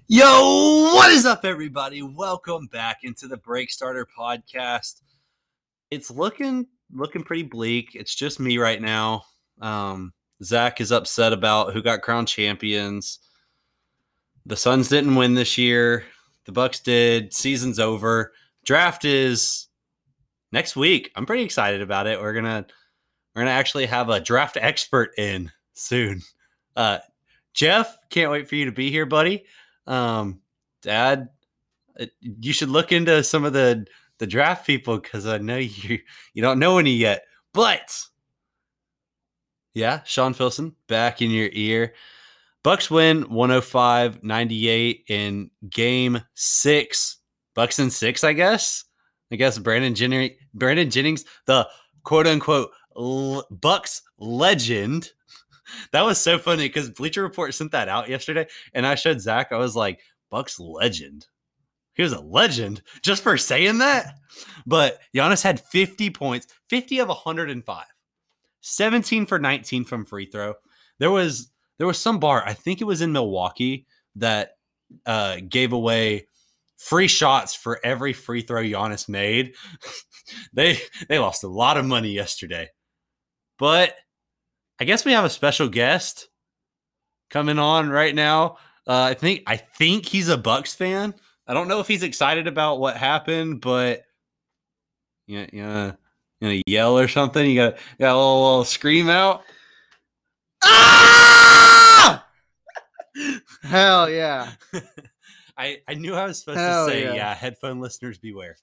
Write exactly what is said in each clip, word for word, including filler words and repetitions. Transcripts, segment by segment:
Yo, what is up, everybody? Welcome back into the Break Starter podcast. It's looking looking pretty bleak. It's just me right now. Um, Zach is upset about who got crowned champions. The Suns didn't win this year. The Bucks did. Season's over. Draft is next week. I'm pretty excited about it. We're gonna we're gonna actually have a draft expert in soon. Uh, Jeff, can't wait for you to be here, buddy. Um, Dad, you should look into some of the, the draft people because I know you you don't know any yet. But yeah, Sean Filson back in your ear. Bucks win one oh five ninety-eight in game six. Bucks in six, I guess. I guess Brandon Jennings, Brandon Jennings, the quote unquote l- Bucks legend. That was so funny because Bleacher Report sent that out yesterday, and I showed Zach. I was like, Bucks legend. He was a legend just for saying that. But Giannis had fifty points, fifty of one hundred five, seventeen for nineteen from free throw. There was there was some bar, I think it was in Milwaukee, that uh, gave away free shots for every free throw Giannis made. they they lost a lot of money yesterday. But I guess we have a special guest coming on right now. Uh, I think I think he's a Bucks fan. I don't know if he's excited about what happened, but you know, you know, you know yell or something. You got got a little, little scream out. Ah! Hell yeah! I I knew I was supposed Hell to say yeah. yeah. Headphone listeners beware.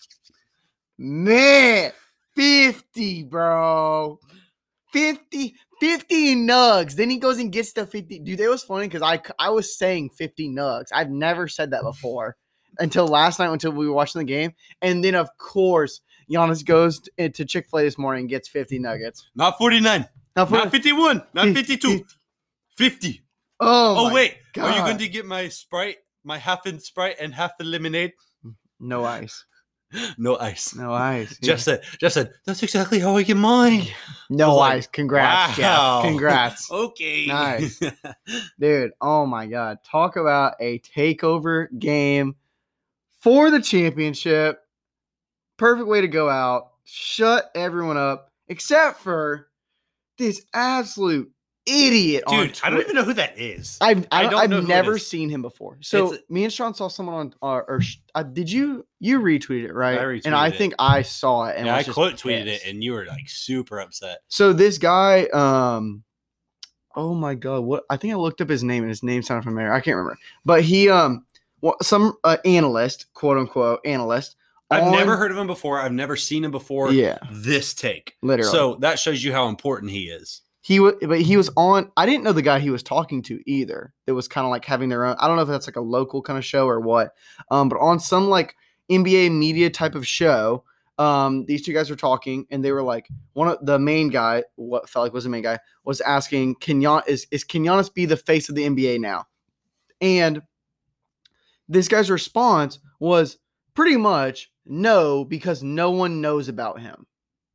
Man, fifty, bro. fifty, fifty nugs. Then he goes and gets the fifty. Dude, it was funny because I, I was saying fifty nugs. I've never said that before until last night, until we were watching the game. And then, of course, Giannis goes to, to Chick-fil-A this morning and gets fifty nuggets. Not forty-nine. Not, Not fifty-one. Not fifty-two. fifty. fifty. Oh, Oh, wait. God. Are you going to get my Sprite, my half in Sprite and half the lemonade? No ice. No ice. No ice. Jeff said, Jeff said, that's exactly how I get mine. No I was like, ice. Congrats, wow. Jeff. Congrats. Okay. Nice. Dude, oh my God. Talk about a takeover game for the championship. Perfect way to go out. Shut everyone up, except for this absolute idiot on Dude, I don't Twitter. even know who that is. I've I I don't, don't I've know who it never is. seen him before. So It's- me and Sean saw someone on, uh, or uh, did you you retweeted it, right? I and I retweeted it. think I saw it. And Yeah, was I just quote tweeted pissed. it and you were like super upset. So this guy, um, oh my God, what I think I looked up his name and his name sounded familiar. I can't remember, but he, um, well, some uh, analyst, quote unquote analyst. I've on- never heard of him before. I've never seen him before. Yeah, This take. literally. So that shows you how important he is. he was, but he was on. I didn't know the guy he was talking to either. It was kind of like having their own. I don't know if that's like a local kind of show or what. Um, but on some like N B A media type of show, um, these two guys were talking, and they were like, one of the main guy, what felt like was the main guy, was asking, "Can Gian, is is can Giannis be the face of the N B A now?" And this guy's response was pretty much no, because no one knows about him.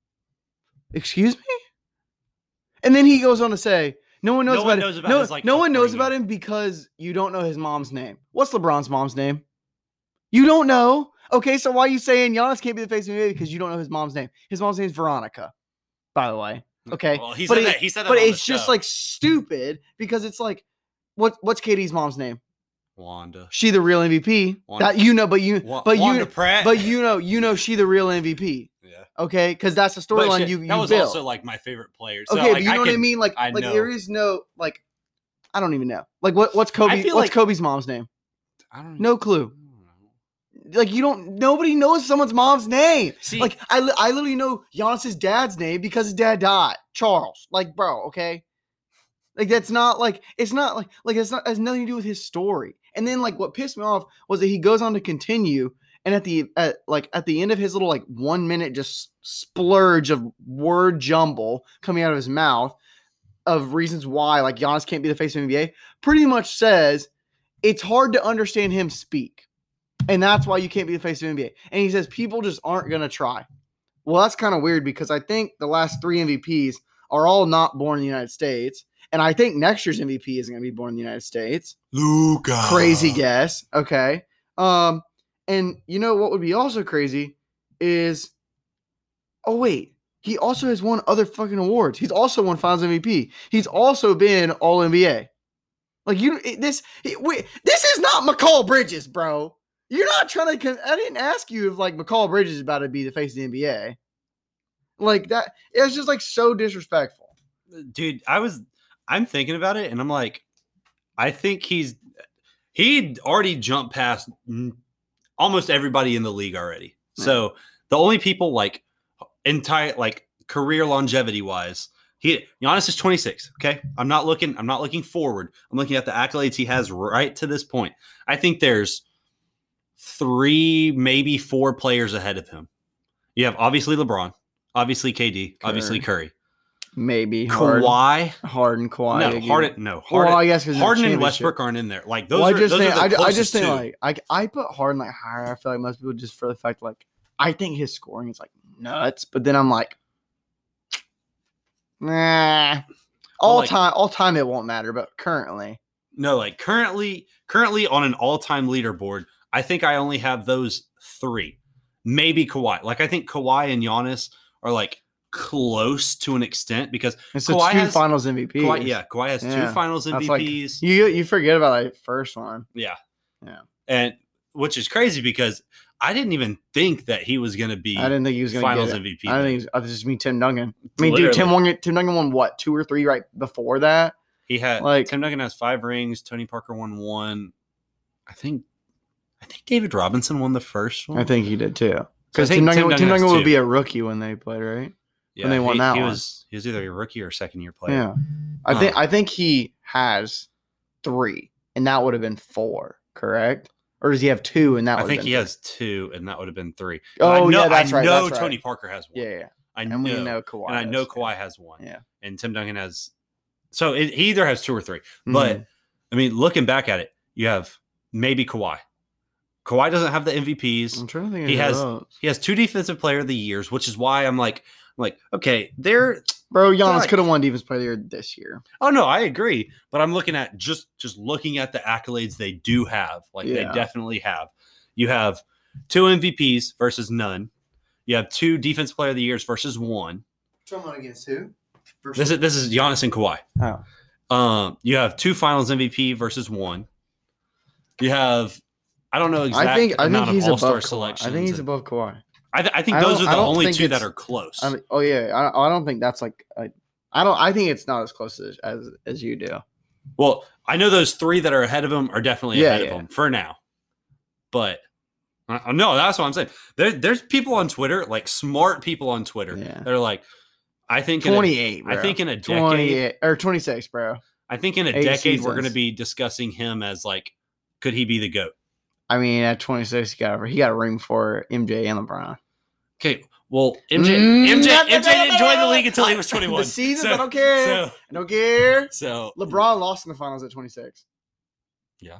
Excuse me? And then he goes on to say, no one knows No about one him. knows about no, his, like, no one knows upbringing. about him because you don't know his mom's name. What's LeBron's mom's name? You don't know. Okay, so why are you saying Giannis can't be the face of the N B A because you don't know his mom's name? His mom's name is Veronica, by the way. Okay. Well, he but said it- that. He said that But on the it's just show. like stupid because it's like, what? what's Katie's mom's name? Wanda. She the real M V P. Wanda- That you know, but you, Wa- but Wanda you, Pratt. but you know, you know, she the real M V P. Yeah. Okay, because that's the But storyline shit, you you that was built. also like my favorite player. So, okay, like, but you know what I can- mean? Like, I like know. there is no like, I don't even know. Like, what what's Kobe? feel What's like- Kobe's mom's name? I don't No clue. Like, you don't. Nobody knows someone's mom's name. See, Like, I li- I literally know Giannis's dad's name because his dad died, Charles. Like, bro, okay. Like, that's not like it's not like like it's not it has nothing to do with his story. And then like what pissed me off was that he goes on to continue, and at the at like at the end of his little like one minute just splurge of word jumble coming out of his mouth of reasons why like Giannis can't be the face of the N B A, pretty much says it's hard to understand him speak. And that's why you can't be the face of the N B A. And he says people just aren't going to try. Well, that's kind of weird because I think the last three M V Ps are all not born in the United States. And I think next year's M V P is going to be born in the United States. Luka. Crazy guess. Okay. Um, and you know what would be also crazy is, oh wait, he also has won other fucking awards. He's also won Finals M V P. He's also been All N B A. Like you, this, wait, this is not McCall Bridges, bro. You're not trying to. I didn't ask you if like McCall Bridges is about to be the face of the N B A. Like that, it was just like so disrespectful, dude. I was, I'm thinking about it, and I'm like, I think he's, he'd already jumped past almost everybody in the league already. Yeah. So the only people like entire like career longevity wise, he Giannis is twenty-six. Okay, I'm not looking. I'm not looking forward. I'm looking at the accolades he has right to this point. I think there's three, maybe four players ahead of him. You have obviously LeBron, obviously K D, Curry. obviously Curry, maybe Kawhi, Harden, Kawhi. No, Harden, no, Harden. Well, I guess Harden and Westbrook aren't in there. Like those well, are. I just those think, are the I, I just think two. like I I put Harden like higher. I feel like most people just for the fact like I think his scoring is like nuts, but then I'm like, nah. All well, like, time, all time, it won't matter. But currently, no, like currently, currently on an all-time leaderboard, I think I only have those three, maybe Kawhi. Like I think Kawhi and Giannis are like close to an extent because it's Kawhi two has Finals M V Ps. Kawhi, yeah, Kawhi has yeah. two Finals M V Ps. Like, you you forget about that first one. Yeah, yeah, and which is crazy because I didn't even think that he was going to be. I didn't think he was going to Finals get M V P. I didn't think it was, I just mean Tim Duncan. I mean, Literally. dude, Tim won. Tim Duncan won what two or three right before that. He had like Tim Duncan has five rings. Tony Parker won one. I think. I think David Robinson won the first one. I think he did too. Because so Tim Duncan, Tim Duncan, Tim Duncan would be a rookie when they played, right? Yeah, when they won he, that he one. Was, he was either a rookie or second year player. Yeah, I think I think he has three, and that would have been four, correct? Or does he have two? And that I would think have he been has two, and that would have been three. Oh I know, yeah, that's I right. know that's Tony right. Parker has one. Yeah, yeah. I and know, we know Kawhi, and I know has, Kawhi yeah. has one. Yeah, and Tim Duncan has. So it, he either has two or three. Mm-hmm. But I mean, looking back at it, you have maybe Kawhi. Kawhi doesn't have the M V Ps. I'm trying to think. He has those. he has two defensive player of the years, which is why I'm like, I'm like, okay, they're bro. Giannis like, could have won defensive player of the year this year. Oh no, I agree. But I'm looking at just just looking at the accolades they do have. Like yeah. they definitely have. You have two M V Ps versus none. You have two defensive player of the years versus one. Someone against who? Versus this is this is Giannis and Kawhi. Oh. Um, you have two Finals M V P versus one. You have. I don't know exactly. I think I think he's above Kawhi. Selections. I think he's and, above Kawhi. I, th- I think I those are the only two that are close. I mean, oh yeah, I, I don't think that's like. A, I don't. I think it's not as close as as, as you do. Well, I know those three that are ahead of him are definitely yeah, ahead yeah. of him for now. But uh, no, that's what I'm saying. There, there's people on Twitter, like smart people on Twitter, yeah. that are like, I think twenty-eight. In a, bro. I think in a decade, twenty-eight or twenty-six, bro. I think in a Eight decade seasons. we're going to be discussing him as like, could he be the GOAT? I mean, at twenty-six, he got he got a ring for M J and LeBron. Okay, well, M J mm, M J, M J didn't join the league until he was twenty-one. The seasons, so, I don't care. So, I don't care. So LeBron lost in the finals at twenty-six. Yeah,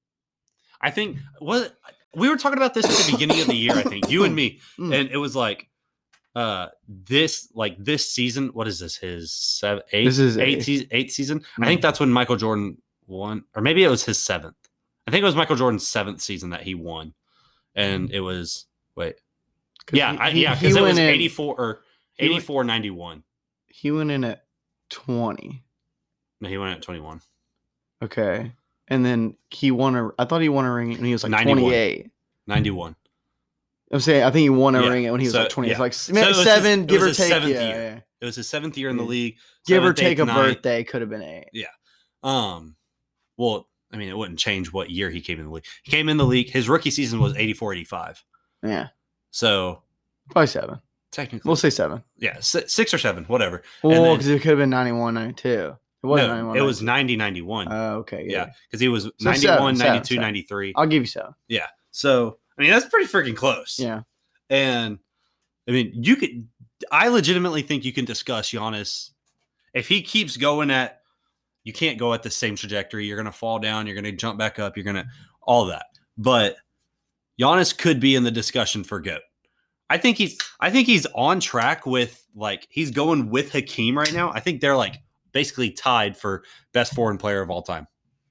I think what we were talking about this at the beginning of the year. I think you and me, mm. and it was like, uh, this like this season. What is this? His seven, eight, this is eight, eight. Se- eight season. Mm. I think that's when Michael Jordan won, or maybe it was his seventh. I think it was Michael Jordan's seventh season that he won, and it was wait, yeah, he, I, he, yeah, because it was in, eighty-four or eighty-four ninety-one. He went in at twenty. No, he went at twenty-one. Okay, and then he won a. I thought he won a ring when he was like ninety-one. twenty-eight. ninety-one. I'm saying I think he won a yeah. ring when he was so, like twenty. Yeah. It's like so seven, his, give or his take. Seventh Yeah, year. yeah. It was his seventh year in the league. Give or seventh, take eighth, a ninth. birthday could have been eight. Yeah. Um. Well, I mean, it wouldn't change what year he came in the league. He came in the league. His rookie season was eighty-four eighty-five. Yeah. So probably seven. Technically, we'll say seven. Yeah, six or seven, whatever. Well, because it could have been ninety-one, ninety-two. It wasn't no, ninety-one. It was ninety, ninety-one. Oh, uh, okay. Yeah, because yeah, he was so ninety-one, seven, ninety-two, seven, ninety-three. I'll give you seven. Yeah. So, I mean, that's pretty freaking close. Yeah. And, I mean, you could, I legitimately think you can discuss Giannis. If he keeps going at, you can't go at the same trajectory. You're going to fall down. You're going to jump back up. You're going to, all that. But Giannis could be in the discussion for GOAT. I think he's, I think he's on track with, like, he's going with Hakeem right now. I think they're, like, basically tied for best foreign player of all time.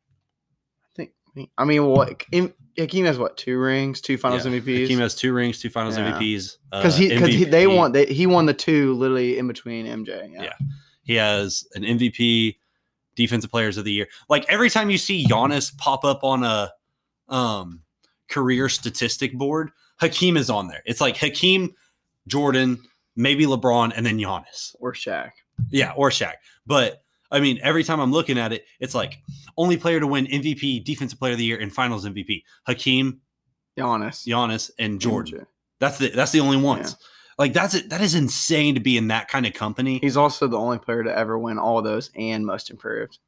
I think. I mean, what Hakeem has what two rings, two Finals Yeah. M V Ps. Hakeem has two rings, two Finals Yeah. M V Ps. Because uh, he because he, they M V P. won they, he won the two literally in between M J. Yeah. Yeah. He has an M V P, Defensive Players of the Year. Like every time you see Giannis pop up on a um, career statistic board, Hakeem is on there. It's like Hakeem, Jordan, maybe LeBron, and then Giannis. Or Shaq. Yeah, or Shaq. But I mean, every time I'm looking at it, it's like only player to win M V P, Defensive Player of the Year, and Finals M V P. Hakeem, Giannis, Giannis, and Jordan. M J. That's the that's the only ones. Yeah. Like that's it. That is insane to be in that kind of company. He's also the only player to ever win all of those and Most Improved.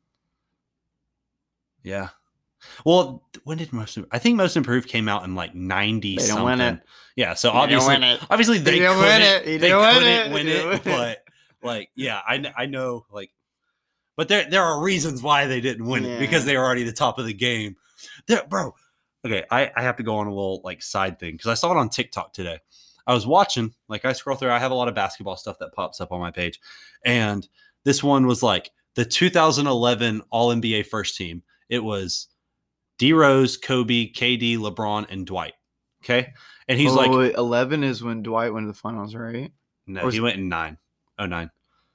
Yeah. Well, when did Most Improved? I think Most Improved came out in like ninety They something. didn't win it. Yeah, so He obviously, didn't win it. obviously they He didn't couldn't win it. He they didn't win couldn't it. win He it, didn't win but like, yeah, I kn- I know like, but there there are reasons why they didn't win Yeah. it because they were already the top of the game. There, bro. Okay, I I have to go on a little like side thing because I saw it on TikTok today. I was watching, like I scroll through, I have a lot of basketball stuff that pops up on my page. And this one was like the two thousand eleven All N B A first team. It was D Rose, Kobe, K D, LeBron, and Dwight. Okay. And he's oh, like, wait, eleven is when Dwight went to the finals, right? no, Or was he it- went in nine. Oh, nine.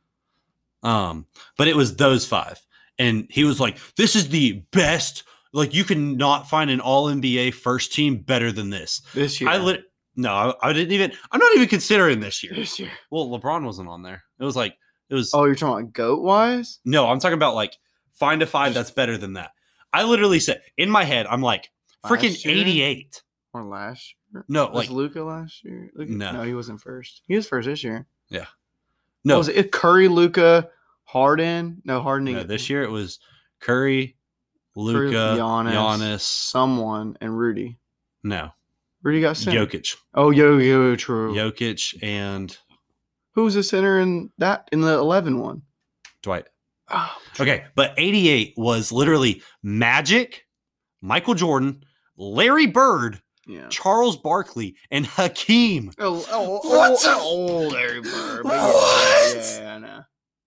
Um, but it was those five. And he was like, this is the best. Like, you can not find an All N B A first team better than this. This year. I lit. No, I, I didn't even. I'm not even considering this year. This year. Well, LeBron wasn't on there. It was like it was. Oh, you're talking about GOAT wise? No, I'm talking about like find a five that's better than that. I literally said in my head, I'm like freaking Last year? eighty-eight. Or last year? No, Was like Luca last year? Luka? No. No, he wasn't first. He was first this year. no, What was it Curry, Luca, Harden? No, Harden. no. This year it was Curry, Luca, Giannis. Giannis. someone, and Rudy. No, Rudy got center. Jokic, Oh, yo, yo, true. Jokic, and Who was the center in that in the eleven one? Dwight. Oh, Okay, but eighty-eight was literally Magic, Michael Jordan, Larry Bird, yeah. Charles Barkley, and Hakeem. Oh, oh, What the- oh, oh, Larry Bird. but What? Yeah, yeah, I know.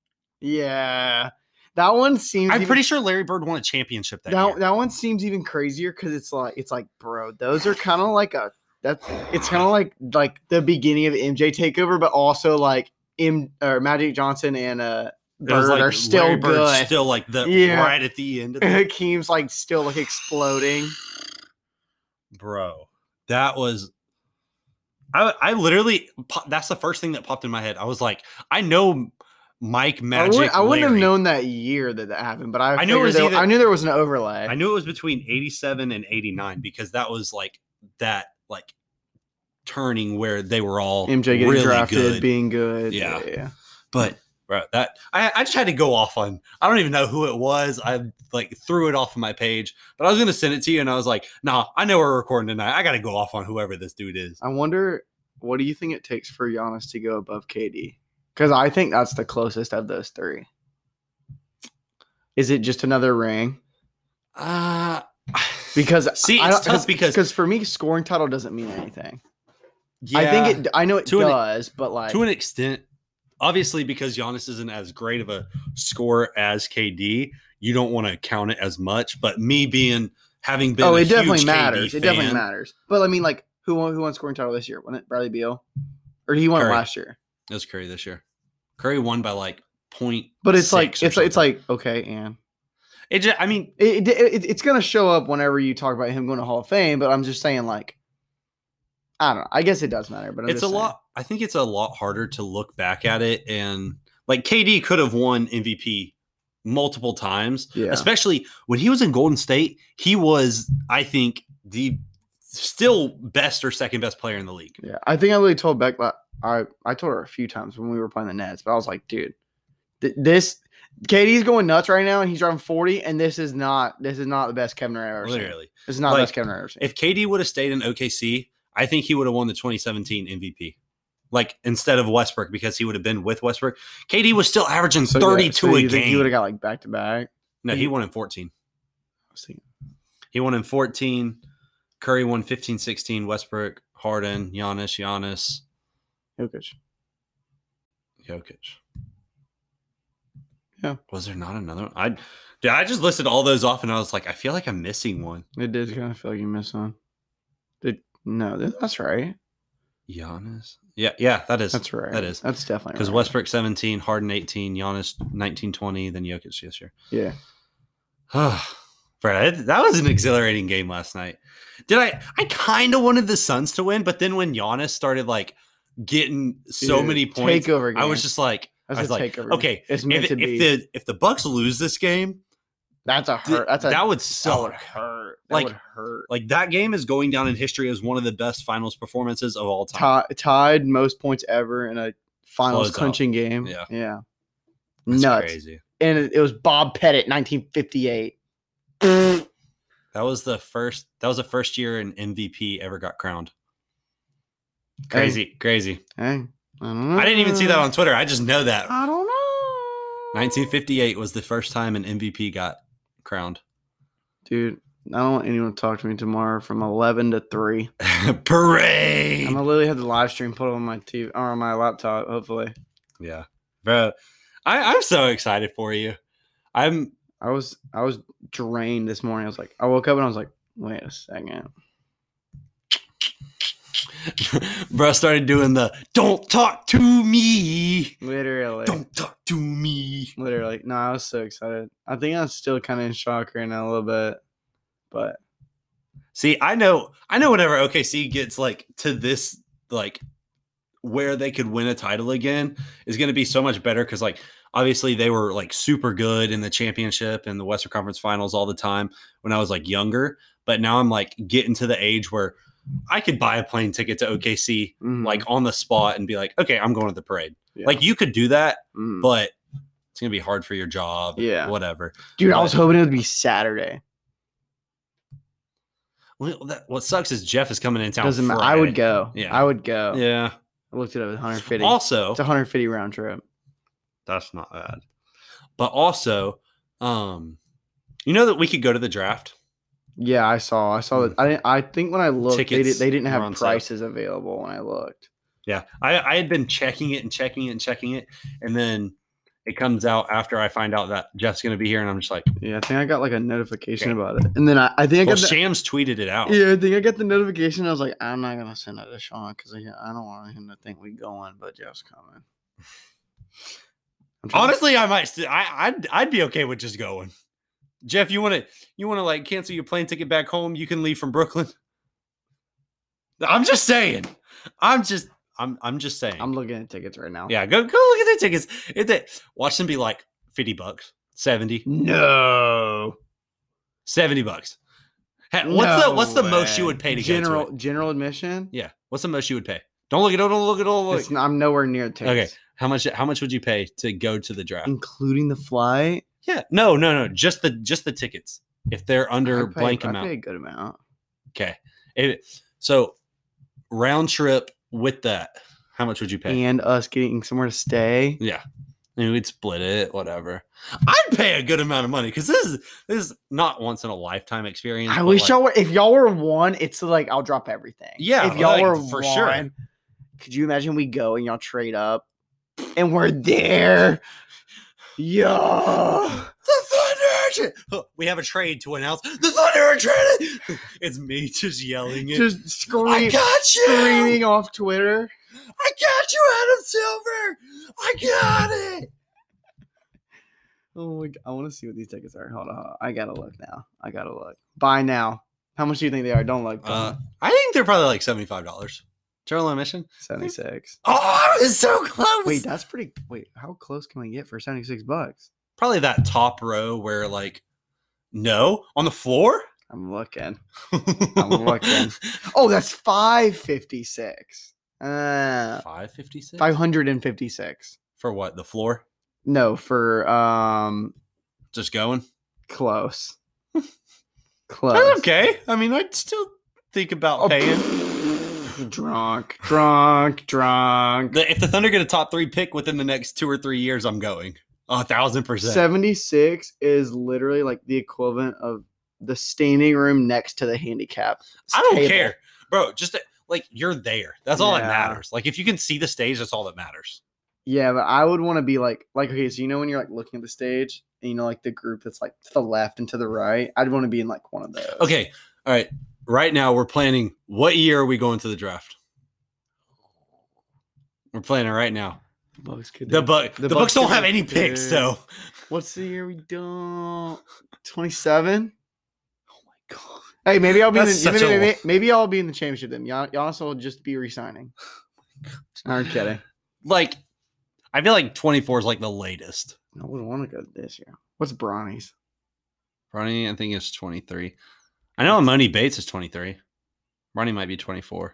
Yeah, that one seems. I'm even- pretty sure Larry Bird won a championship that, that year. that one seems even crazier because it's like it's like, bro, those are kind of like a that. It's kind of like like the beginning of the M J takeover, but also like M or Magic Johnson and uh It was Bird like are still Larry Bird's good. still like the Yeah. right at the end of the Hakeem's like still like exploding. bro. That was I I literally po- that's the first thing that popped in my head. I was like, I know Mike I Magic. wouldn't, I wouldn't have Larry. known that year that that happened, but I, I knew it figured was there- either- I knew there was an overlay. I knew it was between eighty-seven and eighty-nine because that was like that like turning where they were all M J getting really drafted, good. being good. Yeah. yeah, yeah. But bro, that I, I just had to go off on. I don't even know who it was. I like threw it off of my page, but I was gonna send it to you, and I was like, "Nah, I know we're recording tonight. I got to go off on whoever this dude is." I wonder, what do you think it takes for Giannis to go above K D? Because I think that's the closest of those three. Is it just another ring? Uh Because See, I it's don't- tough because- because for me, scoring title doesn't mean anything. yeah, I think it. I know it To an- does, but like to an extent. Obviously, because Giannis isn't as great of a scorer as K D, you don't want to count it as much. But me being having been, oh, a it definitely huge matters. K D It definitely fan- matters. But I mean, like, who won? Who won scoring title this year? Wasn't it Bradley Beal, or he won it Curry. last year? It was Curry this year. Curry won by like point. But it's like six or it's like it's something. like okay, and it. Just, I mean, it, it, it it's gonna show up whenever you talk about him going to Hall of Fame. But I'm just saying, like, I don't know. I guess it does matter, but I'm it's a just saying. lot. I think it's a lot harder to look back at it and like K D could have won M V P multiple times, Yeah. especially when he was in Golden State. He was, I think, the still best or second best player in the league. Yeah, I think I really told Beck that I I told her a few times when we were playing the Nets, but I was like, dude, th- this K D's going nuts right now, and he's driving forty, and this is not this is not the best Kevin Durant I've ever seen. Literally, This is not Like, the best Kevin Durant I've ever seen. if K D would have stayed in O K C, I think he would have won the twenty seventeen M V P. Like instead of Westbrook, because he would have been with Westbrook. K D was still averaging So, yeah, thirty-two so a you think he would have game. got like back to back. No, he won in fourteen. I was thinking, He won in fourteen. Curry won fifteen, sixteen. Westbrook, Harden, Giannis, Giannis, Jokic. Jokic. Yeah. Was there not another one? I, dude, I just listed all those off, and I was like, I feel like I'm missing one. It did kind of feel like you missed one. Did no? That's right. Giannis. Yeah, yeah, that is. That's right. That is. That's definitely Because right. Westbrook seventeen, Harden eighteen, Giannis nineteen, twenty, then Jokic this year. Yeah. Brad, that was an exhilarating game last night. Did I? I kind of wanted the Suns to win, but then when Giannis started like getting so Dude, many points, takeover game. I was just like, That's I was a like, takeover. okay, It's meant if, to if be. the if the Bucks lose this game, That's a hurt. That's a, that would that suck. would hurt. That Like- would hurt. Like that game is going down in history as one of the best finals performances of all time. Ti- tied most points ever in a finals Closeout. clinching game. Yeah. Yeah. That's Nuts. crazy. And it, it was Bob Pettit, nineteen fifty-eight. That was the first. That was the first year an M V P ever got crowned. Hey. Crazy, crazy. Hey, I don't know. I didn't even see that on Twitter. I just know that I don't know. nineteen fifty-eight was the first time an M V P got crowned. Dude, I don't want anyone to talk to me tomorrow from eleven to three. Parade. I'm gonna literally have the live stream put on my T V or on my laptop, hopefully. Yeah, bro. I, I'm so excited for you. I'm. I was I was drained this morning. I was like, I woke up and I was like, wait a second. Bro started doing the "Don't talk to me." Literally. Don't talk to me. Literally. No, I was so excited. I think I'm still kind of in shock right now a little bit. But See, I know, I know. Whenever O K C gets like to this, like where they could win a title again, is going to be so much better because, like, obviously they were like super good in the championship and the Western Conference Finals all the time when I was like younger. But now I'm like getting to the age where I could buy a plane ticket to O K C mhm, like on the spot and be like, okay, I'm going to the parade. yeah. Like you could do that, Mhm. but it's gonna be hard for your job. Yeah. whatever. Dude, I but- was hoping it would be Saturday. Well, that, what sucks is Jeff is coming in town. Doesn't matter. I would Friday. go. Yeah. I would go. Yeah. I looked it up. It's one hundred fifty. Also, It's a one hundred fifty round trip. that's not bad. But also, um, you know that we could go to the draft. Yeah, I saw. I saw that. I didn't, I think when I looked, they, Tickets did, they didn't were have on sale. prices available when I looked. Yeah, I, I had been checking it and checking it and checking it, and then it comes out after I find out that Jeff's going to be here, and I'm just like, Yeah, I think I got like a notification Okay. about it, and then I, I think I well, got the, Shams tweeted it out. yeah, I think I got the notification. I was like, I'm not gonna send that to Sean because I, I don't want him to think we going, but Jeff's coming. I'm trying to- Honestly, I might. St- I, I'd I'd be okay with just going. Jeff, you want to you want to like cancel your plane ticket back home? You can leave from Brooklyn. I'm just saying. I'm just. I'm. I'm just saying. I'm looking at tickets right now. yeah, go go look at the tickets. If they, watch them be like fifty bucks, seventy, No. seventy bucks. Hey, what's the No what's the most you way. would pay to general go to it? general admission? Yeah, what's the most you would pay? Don't look at it. Don't look at all. It's not, I'm nowhere near tickets. Okay, how much? How much would you pay to go to the draft? Including the flight. Yeah, no, no, no. Just the just the tickets. If they're under I pay, blank I amount. pay a good amount. Okay. It, so round trip with that, how much would you pay? And us getting somewhere to stay. Yeah. I mean, we'd split it, whatever. I'd pay a good amount of money because this is this is not once in a lifetime experience. I but, wish like, y'all were. If y'all were one, it's like I'll drop everything. Yeah, If y'all like, were for one, sure. could you imagine we go and y'all trade up, and we're there? Yeah. the Thunder. We have a trade to announce. The Thunder are traded. It's me just yelling it. Just I scream, got you. screaming off Twitter. I got you, Adam Silver. I got it. Oh my god, I want to see what these tickets are. Hold on, hold on. I gotta look now. I gotta look. Buy now. How much do you think they are? Don't look. Don't Uh, look. I think they're probably like seventy-five dollars. General admission. seventy-six. Oh, I was so close. Wait, that's pretty. Wait, how close can we get for seventy-six bucks? Probably that top row where like, no, on the floor. I'm looking. I'm looking. Oh, that's five fifty-six. Uh, Five fifty six. five hundred fifty-six. For what? The floor? No, for um, Just going. close. Close. That's okay. I mean, I'd still think about Oh, paying. Drunk, drunk, drunk. The, if the Thunder get a top three pick within the next two or three years, I'm going. A thousand percent. seventy-six is literally like the equivalent of the standing room next to the handicap. I don't table. care, bro. Just like you're there. That's all that Yeah. matters. Like if you can see the stage, that's all that matters. Yeah, but I would want to be like, like, okay, so you know when you're like looking at the stage and you know like the group that's like to the left and to the right, I'd want to be in like one of those. Okay, all right. Right now we're planning. What year are we going to the draft? We're planning right now. The Bucks could. The Buck. The, the Bucks, Bucks don't have any picks, so. What's the year we don't? twenty-seven. Oh my god. Hey, maybe I'll be in the, maybe, a... maybe, maybe I'll be in the championship then. Gian- Giannis will just be resigning. I'm kidding. Like, I feel like twenty-four is like the latest. I wouldn't want to go this year. What's Bronny's? Bronny, I think it's twenty-three. I know Amoni Bates is twenty-three. Bronny might be twenty-four.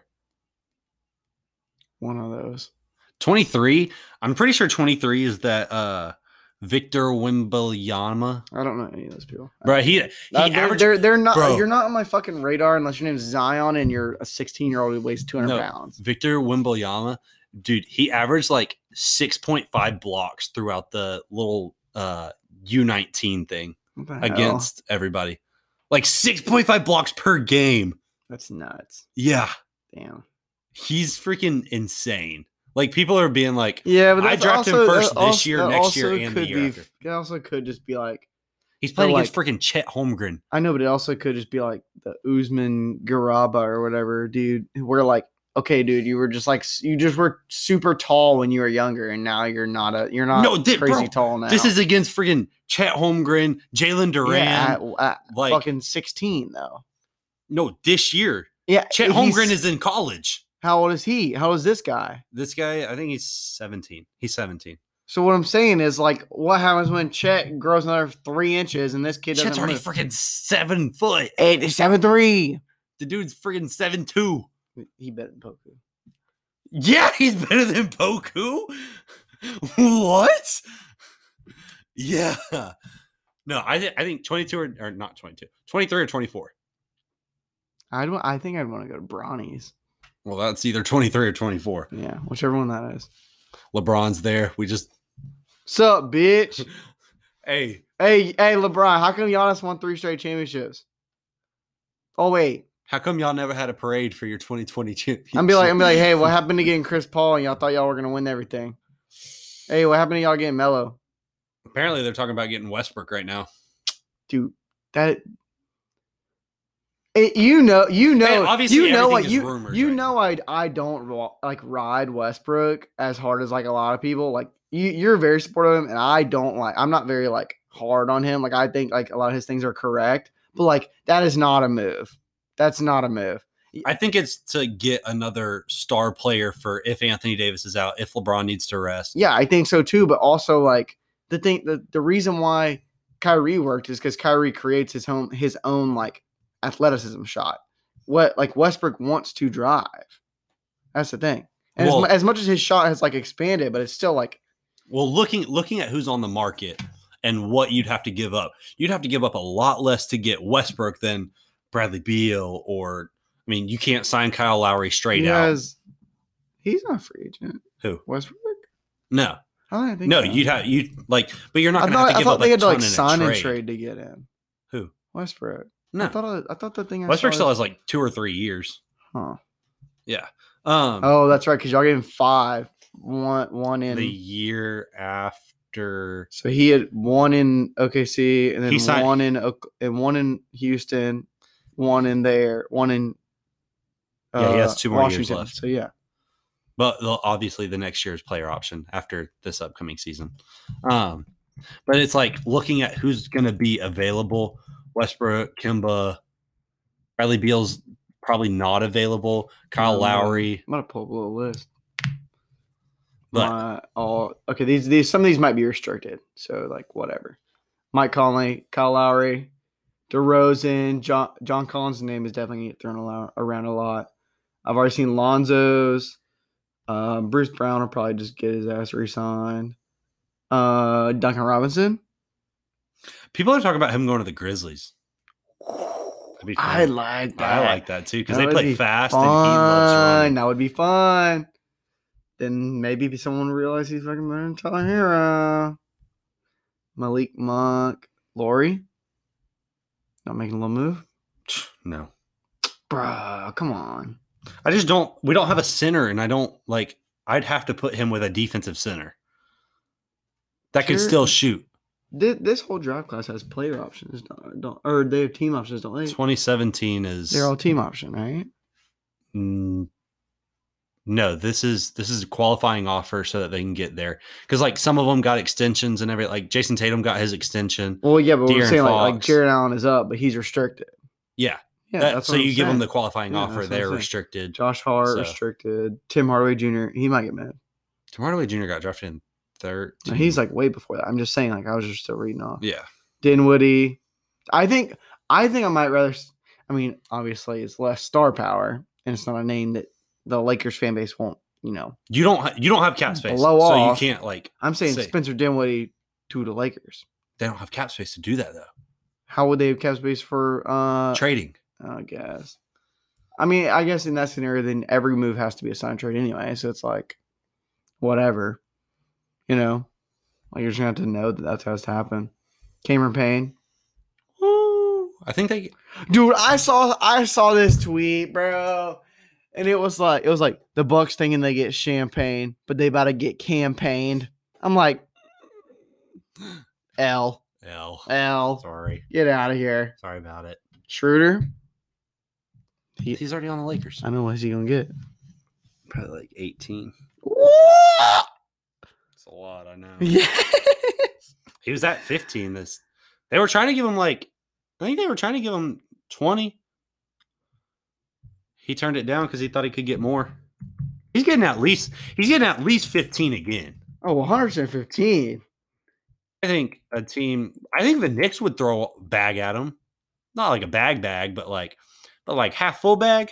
One of those. twenty-three. I'm pretty sure twenty-three is that uh, Victor Wembanyama. I don't know any of those people. Bro, he, he uh, they're, averaged, they're, they're not. bro. You're not on my fucking radar unless your name's Zion and you're a sixteen year old who weighs two hundred no, pounds. Victor Wembanyama, dude, he averaged like six point five blocks throughout the little uh, U nineteen thing against everybody. Like six point five blocks per game. That's nuts. Yeah. Damn. He's freaking insane. Like people are being like, yeah, but I drafted him first this also, year, next year, and the year be, after. It also could just be like he's playing like, against freaking Chet Holmgren. I know, but it also could just be like the Usman Garaba or whatever, dude. We're like, okay, dude, you were just like you just were super tall when you were younger, and now you're not a you're not no, th- crazy bro, tall now. This is against freaking Chet Holmgren, Jalen Duran. Yeah, at, at like fucking sixteen though. No, this year. Yeah, Chet Holmgren is in college. How old is he? How old is this guy? This guy, I think he's seventeen. He's seventeen. So what I'm saying is, like, what happens when Chet grows another three inches and this kid doesn't Chet's already move? freaking seven foot. Eight, seven three. The dude's freaking seven two. He better than Poku. Yeah, he's better than Poku. What? Yeah. No, I think I think twenty-two or, or not twenty-two. twenty-three or twenty-four. I'd I think I'd want to go to Bronny's. Well, that's either twenty-three or twenty-four. Yeah, whichever one that is. LeBron's there. We just Sup, bitch? Hey. Hey, hey, LeBron, how come Giannis won three straight championships? Oh wait. How come y'all never had a parade for your twenty twenty championship? I'm be like, I'm be like, hey, what happened to getting Chris Paul and y'all thought y'all were gonna win everything? Hey, what happened to y'all getting Melo? Apparently they're talking about getting Westbrook right now. Dude, that It, you know, you know, Man, obviously you know what everything is you rumors you right know. I I don't ro- like ride Westbrook as hard as like a lot of people. Like you, you're very supportive of him, and I don't like. I'm not very like hard on him. Like I think like a lot of his things are correct, but like that is not a move. That's not a move. I think it's to get another star player for if Anthony Davis is out, if LeBron needs to rest. Yeah, I think so too. But also like the thing, the the reason why Kyrie worked is because Kyrie creates his own his own like athleticism shot. What like Westbrook wants to drive. That's the thing. And well, as, as much as his shot has like expanded, but it's still like. Well, looking looking at who's on the market and what you'd have to give up, you'd have to give up a lot less to get Westbrook than Bradley Beal or. I mean, you can't sign Kyle Lowry straight he out. Has, he's not a free agent. Who? Westbrook? No. I think no, so. you'd have you like, but you're not going to thought, have to give I thought up they a had to ton like in sign a and trade. trade to get in. Who? Westbrook. No, I thought I, I thought the thing. I Westbrook saw still was, has like two or three years. Huh. Yeah. Um. Oh, that's right. Because y'all gave him five. One, one in the year after. So he had one in O K C, and then He signed- one in Ok- and one in Houston, one in there, one in. Yeah, he has uh, two more years Washington. left. So yeah. But the- obviously, the next year's player option after this upcoming season. Um, but it's like looking at who's going to be available. Westbrook, Kemba, Bradley Beal's probably not available. Kyle No, Lowry. I'm gonna pull up a little list. But My, all okay. These these some of these might be restricted. So like whatever. Mike Conley, Kyle Lowry, DeRozan, John John Collins' name is definitely getting thrown a lot, around a lot. I've already seen Lonzo's. Uh, Bruce Brown will probably just get his ass re-signed. Uh, Duncan Robinson. people are talking about him going to the Grizzlies. That'd be fun. I like that. I like that too because That they would play be fast and he loves Fun. running. That would be fun. Then maybe someone will realize he's fucking better than Tyler Hero. Malik Monk. Laurie. Not making a little move? No. Bruh, come on. I just don't. We don't have a center, and I don't like. I'd have to put him with a defensive center. that could Sure. still shoot. This, this whole draft class has player options, don't, don't or they have team options, don't they? twenty seventeen is They're all team option, right? mm, no. This is this is a qualifying offer so that they can get there because like some of them got extensions and everything. Like Jason Tatum got his extension. Well, yeah, but we're De'Aaron saying like, like Fox. Jared Allen is up, but he's restricted. Yeah, Yeah, that- that's so what you I'm give them saying. the qualifying Yeah, offer. that's what I'm They're saying. restricted. Josh Hart So- restricted. Tim Hardaway Junior He might get mad. Tim Hardaway Junior got drafted in third. No, he's like way before that. I'm just saying, like I was just still reading off. yeah. Dinwiddie. I think I think I might rather. s- I mean, obviously, it's less star power, and it's not a name that the Lakers fan base won't. You know, You don't ha- you don't have cap space, Blow so off. you can't like I'm saying Say. Spencer Dinwiddie to the Lakers. they don't have cap space to do that though. How would they have cap space for? uh Trading. I guess. I mean, I guess in that scenario, then every move has to be a sign trade anyway. So it's like, whatever, you know, like you're just gonna have to know that that's how it's happened. Cameron Payne, Woo. I think they dude, I saw I saw this tweet, bro, and it was like it was like the Bucks thinking they get champagne, but they about to get campaigned. I'm like, L L. L, Sorry. get out of here, Sorry about it. Schroeder. He, He's already on the Lakers. I know what's he gonna get. Probably like eighteen. It's a lot, I know. Yeah. He was at fifteen. This they were trying to give him like I think they were trying to give him twenty. He turned it down because he thought he could get more. He's getting at least he's getting at least fifteen again. Oh, one hundred fifteen. I think a team I think the Knicks would throw a bag at him. Not like a bag bag, but like but like half full bag.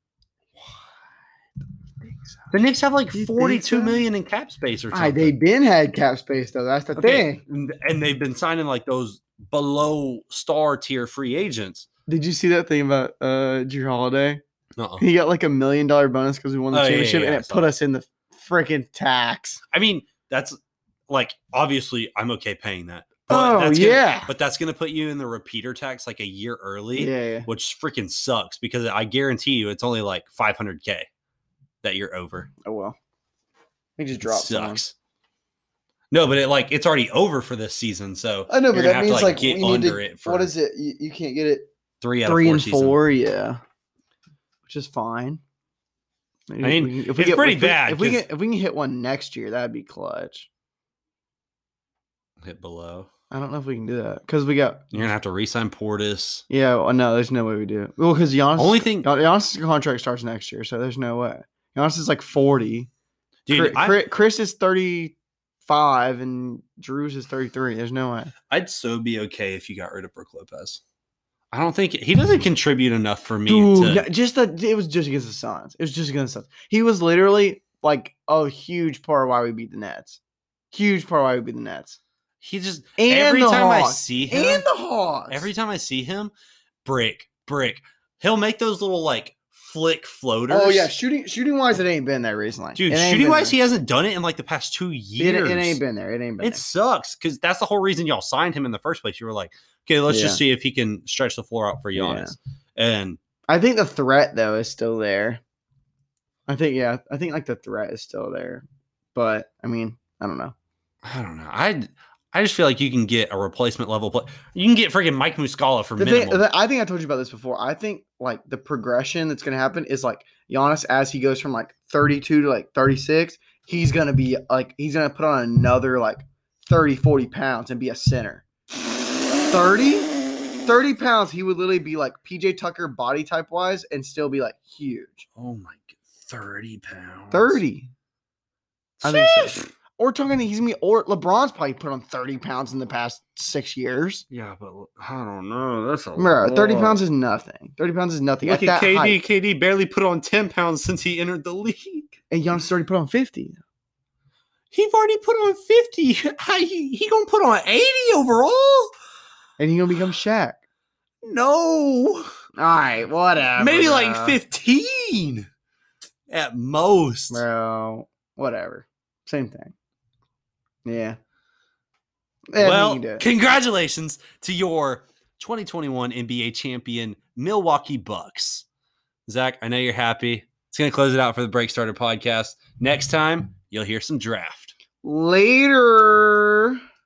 The Knicks have like You think forty-two so? million in cap space or something. Aye, they been had cap space though. That's the Okay, thing. and- and they've been signing like those below star tier free agents. Did you see that thing about uh Drew Holiday? Uh-uh. He got like a million dollar bonus because we won the Oh, yeah, championship, yeah, and I it saw put that. us in the freaking tax. I mean, that's like obviously I'm okay paying that. But Oh, that's gonna, yeah. But that's gonna put you in the repeater tax like a year early, Yeah, yeah. which freaking sucks because I guarantee you it's only like five hundred K that you're over. Oh well. He just dropped. someone. Sucks. No, but it like it's already over for this season, so I know, you're but gonna that have means to, like, like get we need under to- it for What is it? You, you can't get it three out three of four and seasons. four. Yeah, which is fine. Maybe I mean, we can- it's pretty if we- bad If we 'cause- can, if we can hit one next year, that'd be clutch. Hit below. I don't know if we can do that because we got. You're gonna have to re-sign Portis. Yeah, well, no, there's no way we do it. Well, because Giannis, Only thing, Giannis' contract starts next year, so there's no way. Giannis is like forty. dude, Chris, I, Chris is thirty-five, and Drew's is thirty-three. There's no way. I'd so be okay if you got rid of Brook Lopez. I don't think he doesn't contribute enough for me. Dude, to, no, just the it was just against the Suns. It was just against the Suns. He was literally like a huge part of why we beat the Nets. Huge part of why we beat the Nets. he just And every the time I Hawks. see him, And the Hawks. every time I see him, brick, brick. He'll make those little like flick floaters. Oh yeah, shooting shooting wise, it ain't been there recently. dude. It ain't Shooting been wise, he there. hasn't done it in like the past two it, years. it ain't been there. It ain't been It sucks because that's the whole reason y'all signed him in the first place. You were like, okay, let's just see if he can stretch the floor out for Yeah. Giannis. And there. I think the threat though is still there. I think yeah, I think like the threat is still there. But I mean, I don't know. I don't know. I I just feel like you can get a replacement level play. You can get freaking Mike Muscala for The thing, minimum. the- I think I told you about this before. I think like the progression that's going to happen is like Giannis as he goes from like thirty-two to like thirty-six, he's going to be like he's going to put on another like thirty, forty pounds and be a center. thirty? thirty pounds, he would literally be like P J Tucker body type wise and still be like huge. oh my god, thirty pounds. thirty. I think so. Or talking he's gonna be or LeBron's probably put on thirty pounds in the past six years. Yeah, but I don't know. That's a Bro, thirty lot. pounds is nothing. thirty pounds is nothing. Look at at that K D. height. K D barely put on ten pounds since he entered the league. And Giannis already put on fifty. He's already put on fifty. How he, he gonna put on eighty overall? And he's gonna become Shaq. No, All right, whatever. maybe like bro. fifteen at most. Bro, whatever. Same thing. Yeah. Yeah, Well, you can do it. congratulations to your twenty twenty-one N B A champion Milwaukee Bucks. Zach, I know you're happy. It's going to close it out for the Break Starter podcast. Next time, you'll hear some draft. Later.